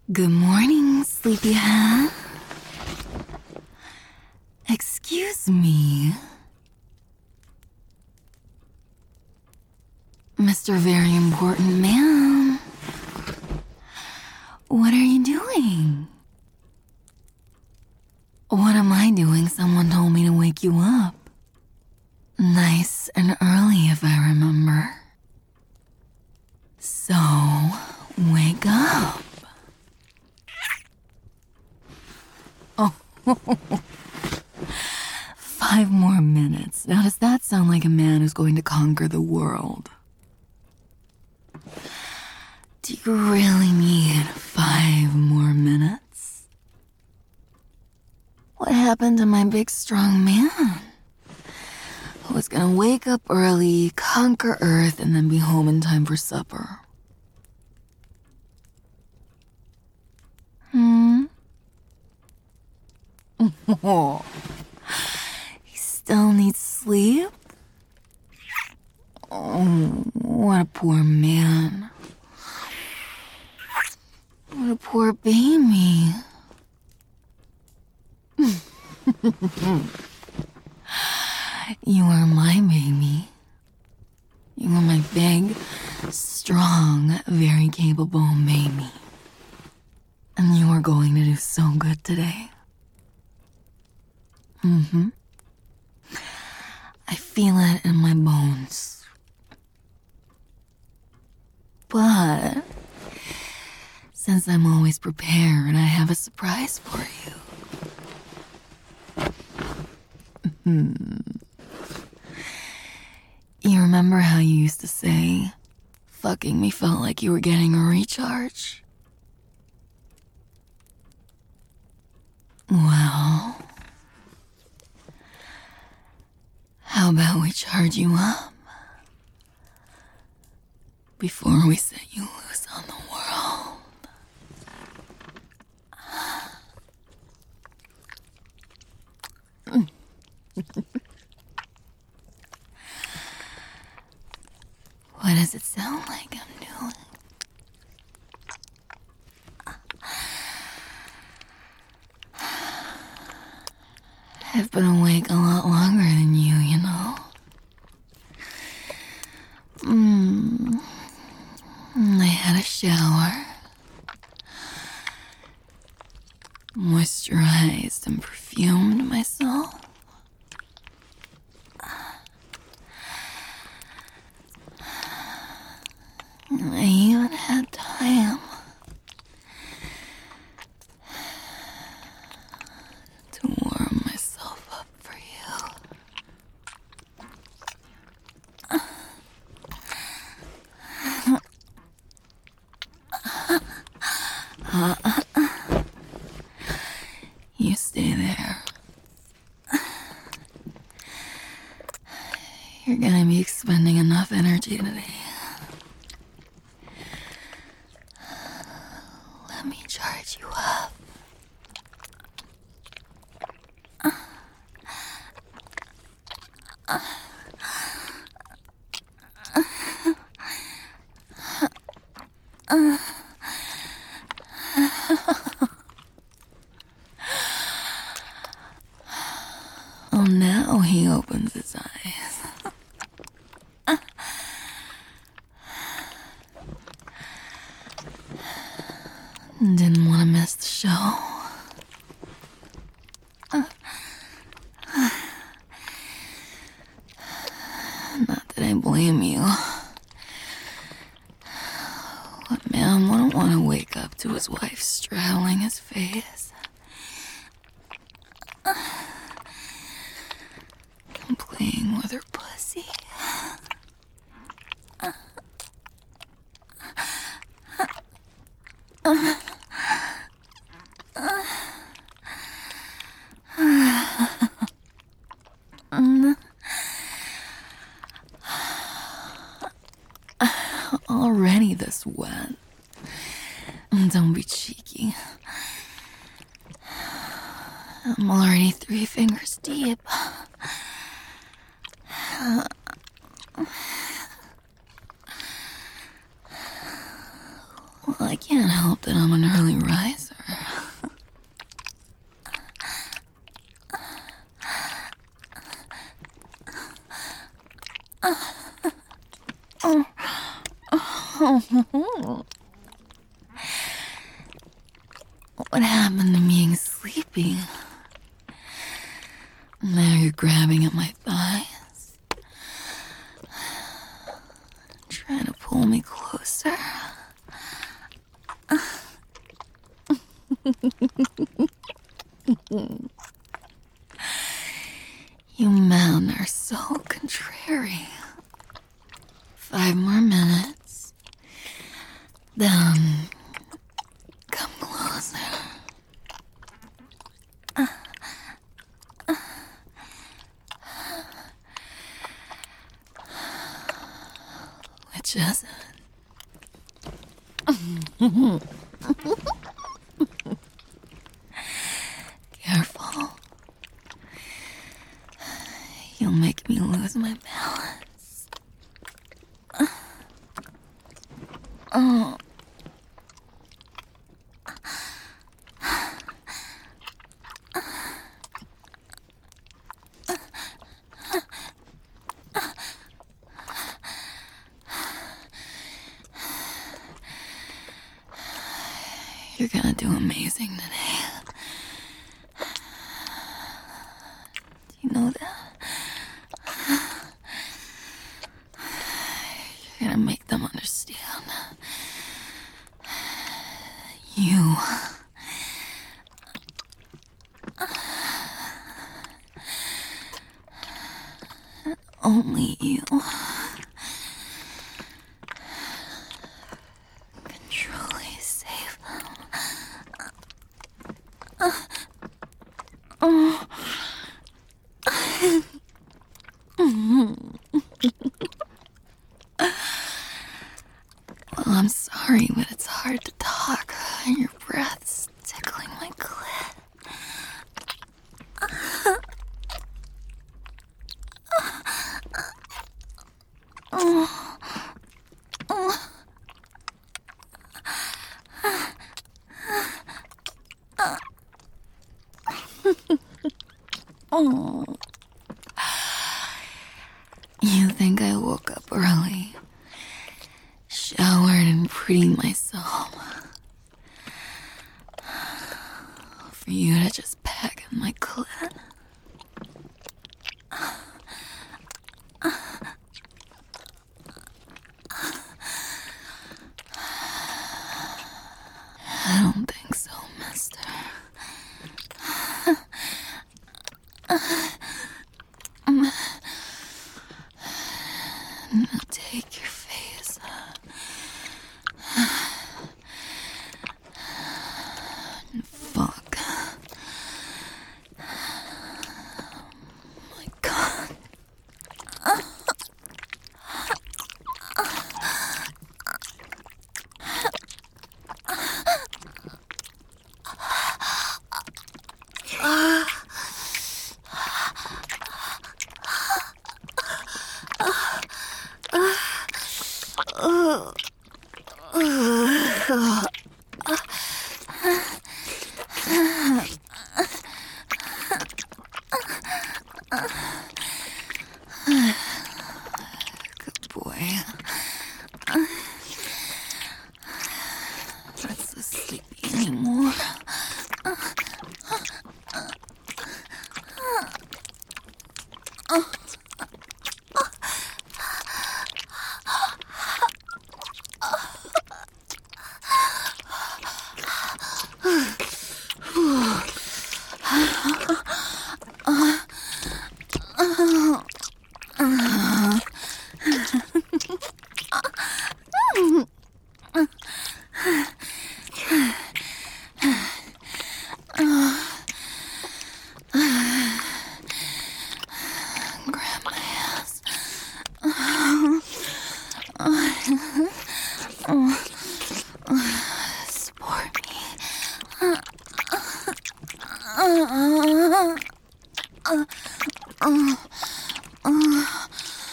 Good morning, sleepyhead. Excuse me. Mr. Very Important Man. What are you doing? What am I doing? Someone told me to wake you up. Nice and early, if I remember. So, wake up. Oh, 5 more minutes. Now, does that sound like a man who's going to conquer the world? Do you really need 5 more minutes? What happened to my big, strong man? Who was gonna wake up early, conquer Earth, and then be home in time for supper? He still needs sleep? Oh, what a poor man. What a poor baby. You are my baby. You are my big, strong, very capable baby. And you are going to do so good today. I feel it in my bones. But since I'm always prepared, I have a surprise for you. You remember how you used to say, fucking me felt like you were getting a recharge? Well, how about we charge you up before we set you loose on the world? What does it sound like I'm doing? I've been awake a lot longer than you know. I had a shower, moisturized and perfumed myself. I even had time to warm myself up for you. You stay there. You're gonna be expending enough energy today. Let me charge you up. Oh, now he opens his eyes. Didn't want to miss the show. Not that I blame you. What man wouldn't want to wake up to his wife straddling his face? And playing with her pussy. Already this wet. Don't be cheeky. I'm already 3 fingers deep. I can't help that I'm an early riser. What happened to being sleepy? Now you're grabbing at my thighs, trying to pull me closer. You men are so contrary. 5 more minutes, then come closer. Which is it? Careful. You'll make me lose my balance. Oh. You're gonna do amazing today. Do you know that? You're gonna make them understand. You. Only you can truly save them. Well, I'm sorry, but it's hard to talk. Your breath's tickling my clit. Oh. You think I woke up early, showered and prettied myself for you to just peck at my clit? I don't think so, mister. Now take your face. Fuck. My God. Good boy. Not so sleepy anymore. Grab my ass. Support me.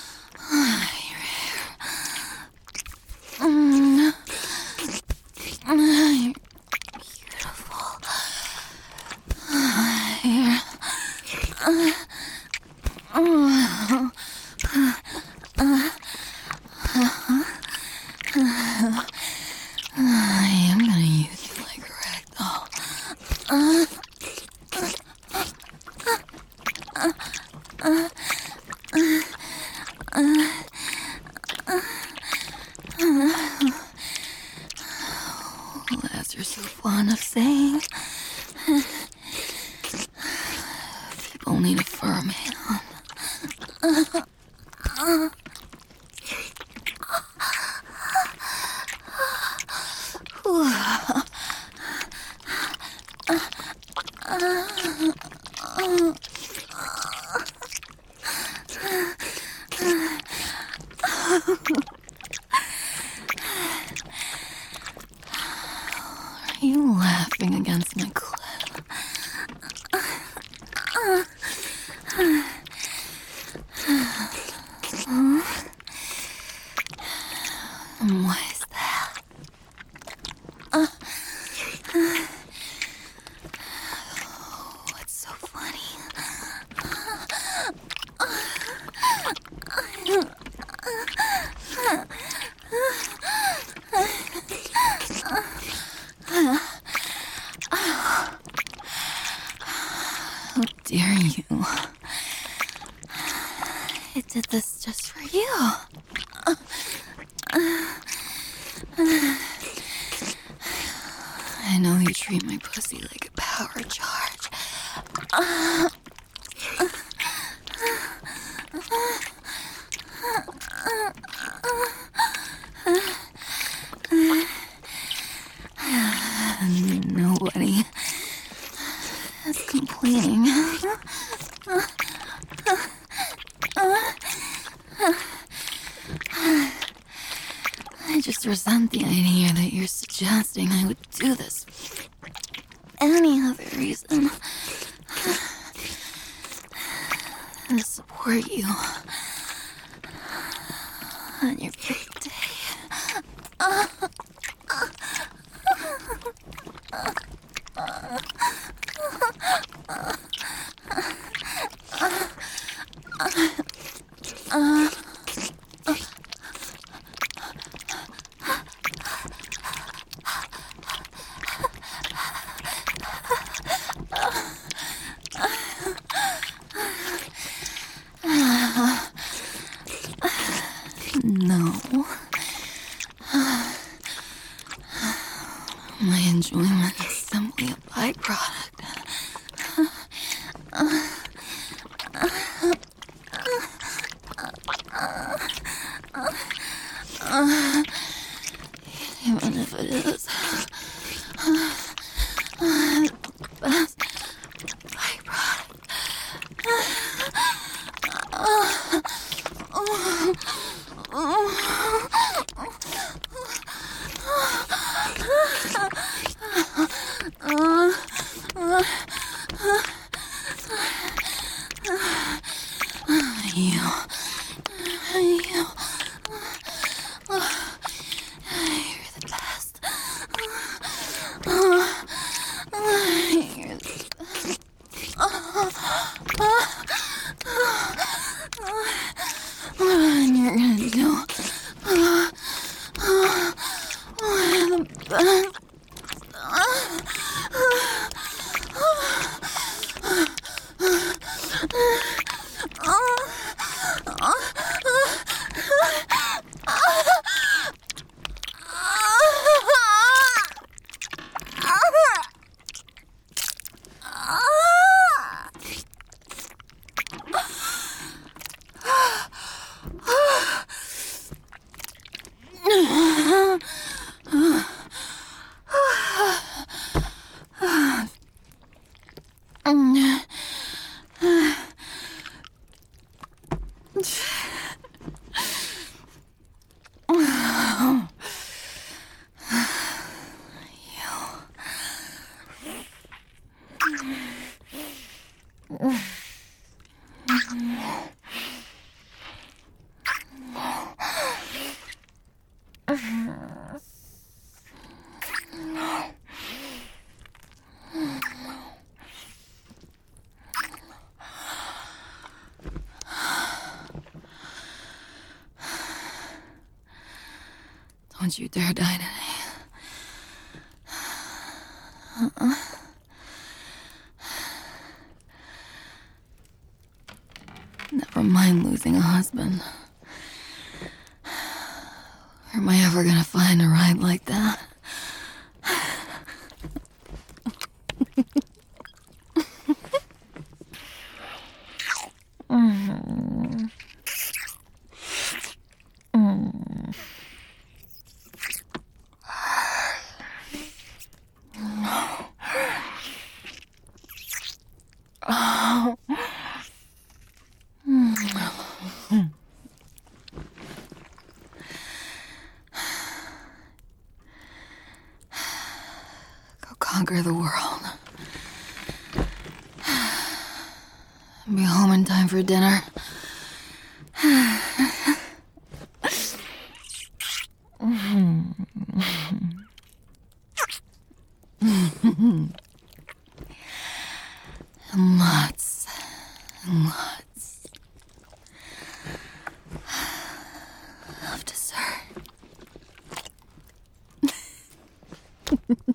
Your hair. I am gonna use you like a rag doll. As you're so fond of saying, people need a firm hand. Are you laughing against my clit? And why is that? What's so funny? How dare you? I did this just for you. I know you treat my pussy like a power charge. Nobody is complaining. I just resent the idea that you're suggesting I would do this for any other reason than to support you on your big day. No. My enjoyment is simply a byproduct. Even if it is the best byproduct. You. You're the best. You're the best. And you're gonna do the best. Don't you dare die today. Never mind losing a husband. Where am I ever gonna find a ride like that? Go conquer the world. Be home in time for dinner. And lots and lots of dessert.